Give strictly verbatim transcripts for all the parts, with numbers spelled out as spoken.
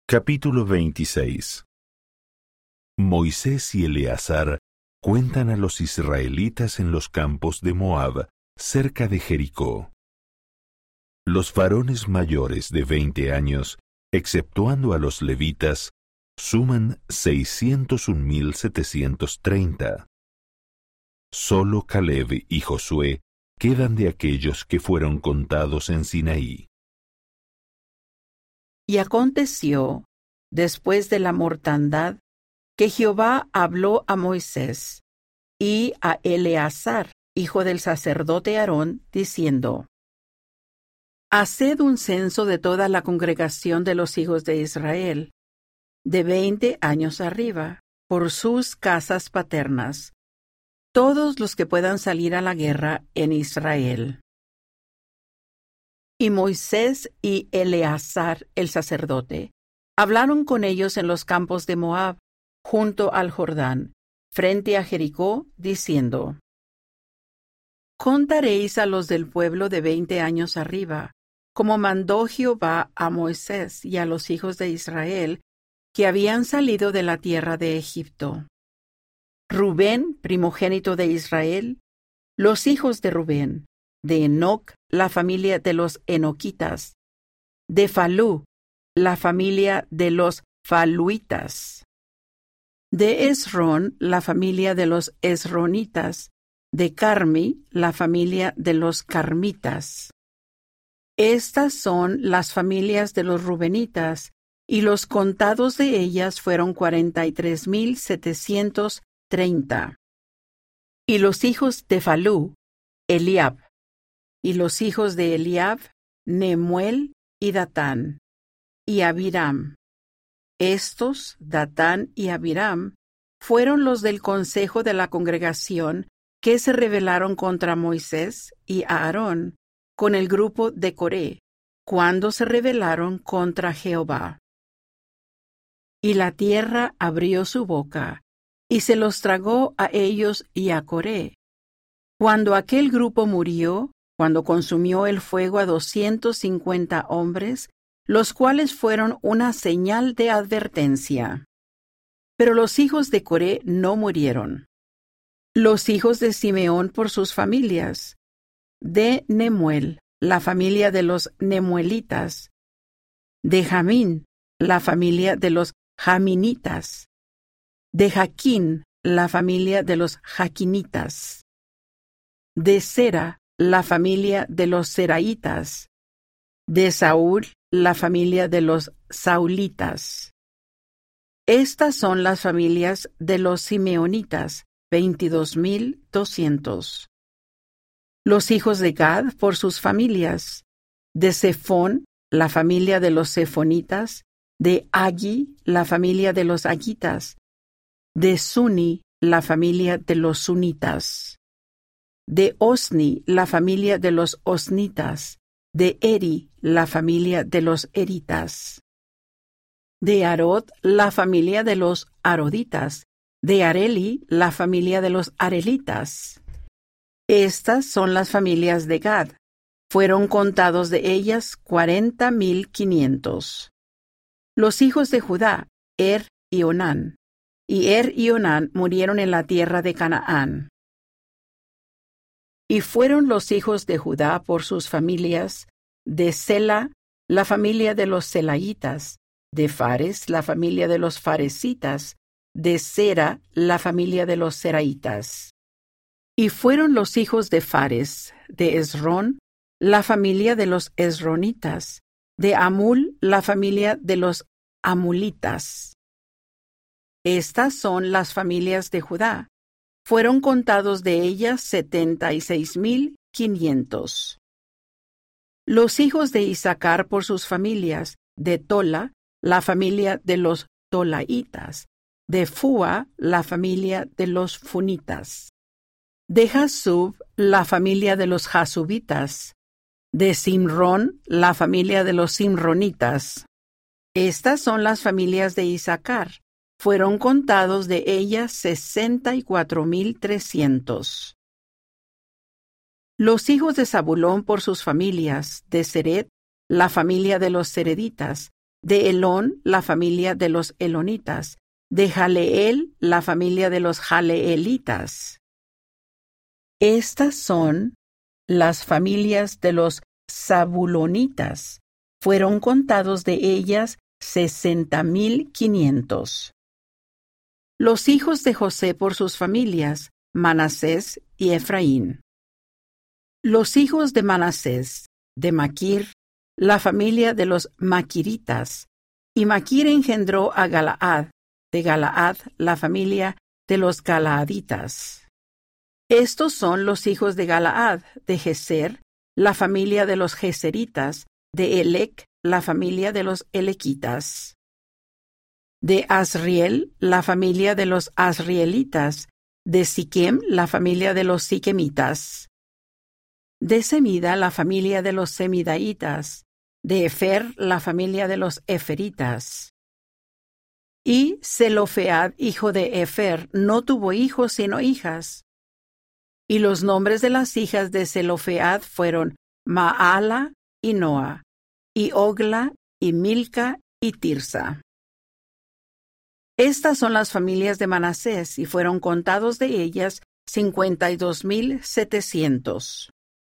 Capítulo veintiséis. Moisés y Eleazar cuentan a los israelitas en los campos de Moab, cerca de Jericó. Los varones mayores de veinte años, exceptuando a los levitas, suman seiscientos un mil setecientos treinta. Solo Caleb y Josué quedan de aquellos que fueron contados en Sinaí. Y aconteció, después de la mortandad, que Jehová habló a Moisés y a Eleazar, hijo del sacerdote Aarón, diciendo: Haced un censo de toda la congregación de los hijos de Israel, de veinte años arriba, por sus casas paternas, todos los que puedan salir a la guerra en Israel. Y Moisés y Eleazar, el sacerdote, hablaron con ellos en los campos de Moab, junto al Jordán, frente a Jericó, diciendo: Contaréis a los del pueblo de veinte años arriba, como mandó Jehová a Moisés y a los hijos de Israel, que habían salido de la tierra de Egipto. Rubén, primogénito de Israel, los hijos de Rubén, de Enoc, la familia de los enoquitas, de Falú, la familia de los faluitas, de Esrón, la familia de los esronitas, de Carmi, la familia de los carmitas. Estas son las familias de los rubenitas, y los contados de ellas fueron cuarenta y tres mil setecientos treinta. Y los hijos de Falú, Eliab. Y los hijos de Eliab, Nemuel y Datán, y Abiram. Estos, Datán y Abiram, fueron los del consejo de la congregación que se rebelaron contra Moisés y Aarón con el grupo de Coré, cuando se rebelaron contra Jehová. Y la tierra abrió su boca, y se los tragó a ellos y a Coré. Cuando aquel grupo murió, cuando consumió el fuego a doscientos cincuenta hombres, los cuales fueron una señal de advertencia. Pero los hijos de Coré no murieron. Los hijos de Simeón por sus familias: de Nemuel, la familia de los nemuelitas; de Jamín, la familia de los jaminitas; de Jaquín, la familia de los jaquinitas; de Sera, la familia de los seraitas; de Saúl, la familia de los saulitas. Estas son las familias de los simeonitas, veintidós mil doscientos. Los hijos de Gad por sus familias: de Zephón, la familia de los zefonitas; de Agi, la familia de los agitas; de Suni, la familia de los sunitas; de Osni, la familia de los osnitas; de Eri, la familia de los eritas; de Arod, la familia de los aroditas; de Areli, la familia de los arelitas. Estas son las familias de Gad. Fueron contados de ellas cuarenta mil quinientos. Los hijos de Judá, Er y Onán. Y Er y Onán murieron en la tierra de Canaán. Y fueron los hijos de Judá por sus familias: de Sela, la familia de los selaitas; de Fares, la familia de los faresitas; de Sera, la familia de los seraitas. Y fueron los hijos de Fares: de Esrón, la familia de los esronitas; de Amul, la familia de los amulitas. Estas son las familias de Judá. Fueron contados de ellas setenta y seis mil quinientos. Los hijos de Isaacar por sus familias: de Tola, la familia de los tolaitas; de Fua, la familia de los funitas; de Jasub, la familia de los jasubitas; de Simrón, la familia de los simronitas. Estas son las familias de Isaacar. Fueron contados de ellas sesenta y cuatro mil trescientos. Los hijos de Zabulón por sus familias: de Seret, la familia de los sereditas; de Elón, la familia de los elonitas, de Jaleel, la familia de los jaleelitas. Estas son las familias de los zabulonitas. Fueron contados de ellas sesenta mil quinientos. Los hijos de José por sus familias, Manasés y Efraín. Los hijos de Manasés, de Maquir, la familia de los maquiritas, y Maquir engendró a Galaad, de Galaad la familia de los galaaditas. Estos son los hijos de Galaad, de Geser, la familia de los geseritas, de Elec, la familia de los elequitas. De Asriel, la familia de los asrielitas, de Siquem, la familia de los siquemitas. De Semida, la familia de los semidaitas, de Efer, la familia de los eferitas. Y Zelofead, hijo de Efer, no tuvo hijos sino hijas. Y los nombres de las hijas de Zelofead fueron Maala y Noa, y Ogla, y Milca, y Tirsa. Estas son las familias de Manasés, y fueron contados de ellas cincuenta y dos mil setecientos.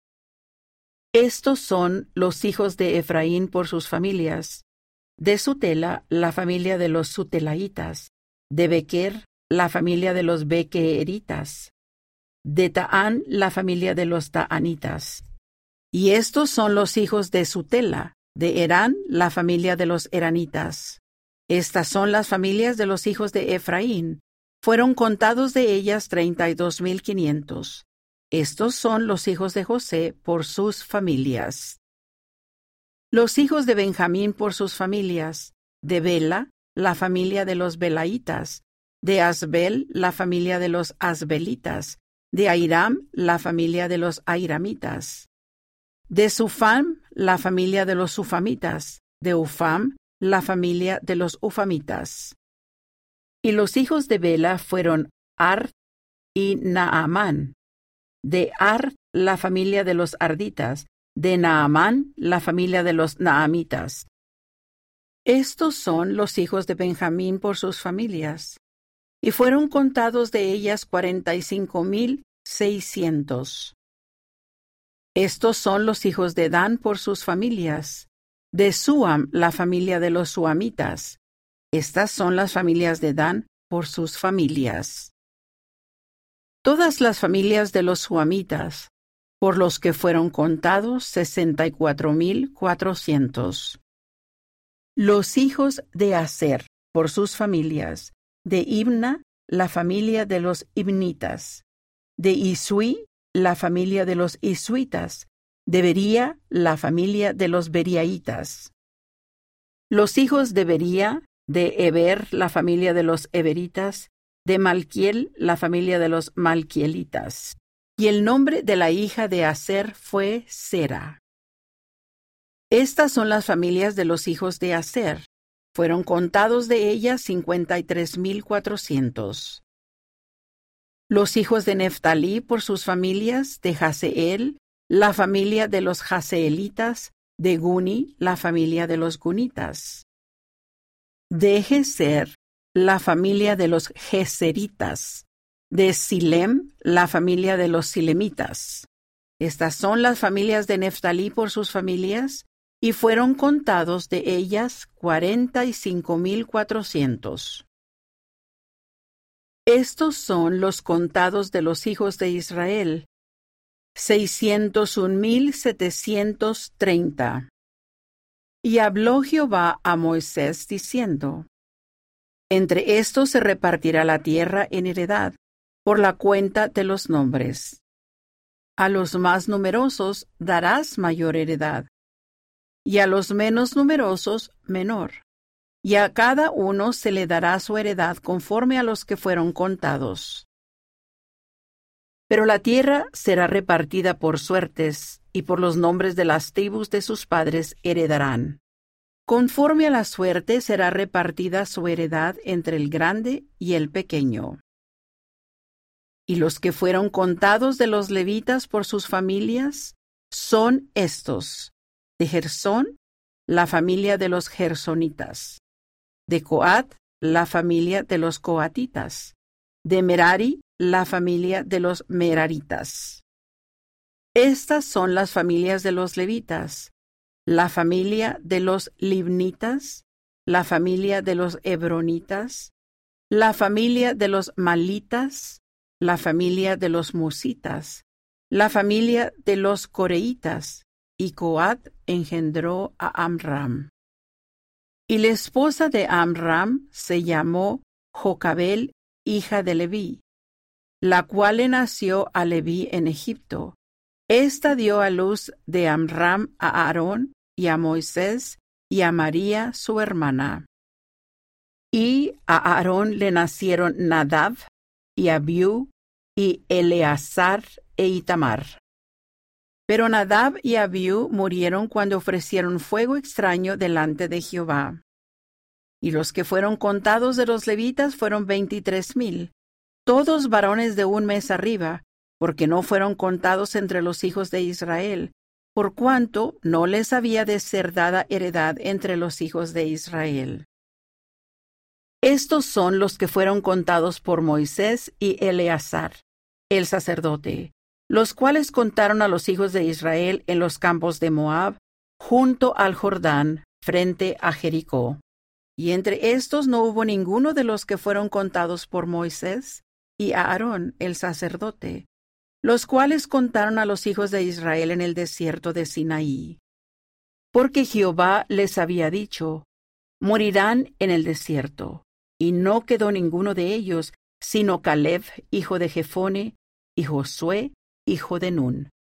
Estos son los hijos de Efraín por sus familias. De Sutela, la familia de los sutelaitas. De Bequer, la familia de los bequeritas. De Taán, la familia de los taanitas. Y estos son los hijos de Sutela. De Herán, la familia de los heranitas. Estas son las familias de los hijos de Efraín. Fueron contados de ellas treinta y dos mil quinientos. Estos son los hijos de José por sus familias. Los hijos de Benjamín por sus familias. De Bela, la familia de los belaitas. De Asbel, la familia de los asbelitas. De Airam, la familia de los airamitas. De Sufam, la familia de los sufamitas. De Ufam, la familia de los ufamitas. Y los hijos de Bela fueron Ard y Naamán. De Ard, la familia de los arditas. De Naamán, la familia de los naamitas. Estos son los hijos de Benjamín por sus familias. Y fueron contados de ellas cuarenta y cinco mil seiscientos. Estos son los hijos de Dan por sus familias. De Suam, la familia de los suamitas. Estas son las familias de Dan por sus familias. Todas las familias de los suamitas, por los que fueron contados, sesenta y cuatro mil cuatrocientos. Los hijos de Aser, por sus familias. De Ibna, la familia de los ibnitas. De Isui, la familia de los isuitas. De Bería, la familia de los beriaitas. Los hijos de Bería, de Eber, la familia de los eberitas. De Malquiel, la familia de los malquielitas. Y el nombre de la hija de Aser fue Sera. Estas son las familias de los hijos de Aser. Fueron contados de ellas cincuenta y tres mil cuatrocientos. Los hijos de Neftalí por sus familias. De Jaseel, la familia de los jaseelitas. De Guni, la familia de los gunitas. De Geser, la familia de los geseritas. De Silem, la familia de los silemitas. Estas son las familias de Neftalí por sus familias, y fueron contados de ellas cuarenta y cinco mil cuatrocientos. Estos son los contados de los hijos de Israel, seiscientos un mil setecientos treinta. Y habló Jehová a Moisés diciendo: Entre estos se repartirá la tierra en heredad, por la cuenta de los nombres. A los más numerosos darás mayor heredad, y a los menos numerosos menor, y a cada uno se le dará su heredad conforme a los que fueron contados. Pero la tierra será repartida por suertes, y por los nombres de las tribus de sus padres heredarán. Conforme a la suerte será repartida su heredad entre el grande y el pequeño. Y los que fueron contados de los levitas por sus familias son estos: de Gersón, la familia de los gersonitas; de Coat, la familia de los coatitas; de Merari, la familia de los meraritas. Estas son las familias de los levitas: la familia de los libnitas, la familia de los hebronitas, la familia de los malitas, la familia de los musitas, la familia de los coreitas, y Coat engendró a Amram. Y la esposa de Amram se llamó Jocabel, hija de Leví, la cual le nació a Leví en Egipto. Esta dio a luz de Amram a Aarón y a Moisés y a María su hermana. Y a Aarón le nacieron Nadab y Abiú y Eleazar e Itamar. Pero Nadab y Abiú murieron cuando ofrecieron fuego extraño delante de Jehová. Y los que fueron contados de los levitas fueron veintitrés mil, todos varones de un mes arriba, porque no fueron contados entre los hijos de Israel, por cuanto no les había de ser dada heredad entre los hijos de Israel. Estos son los que fueron contados por Moisés y Eleazar, el sacerdote, los cuales contaron a los hijos de Israel en los campos de Moab, junto al Jordán, frente a Jericó. Y entre estos no hubo ninguno de los que fueron contados por Moisés y Aarón, el sacerdote, los cuales contaron a los hijos de Israel en el desierto de Sinaí. Porque Jehová les había dicho: morirán en el desierto. Y no quedó ninguno de ellos, sino Caleb, hijo de Jefone, y Josué, hijo de Nun.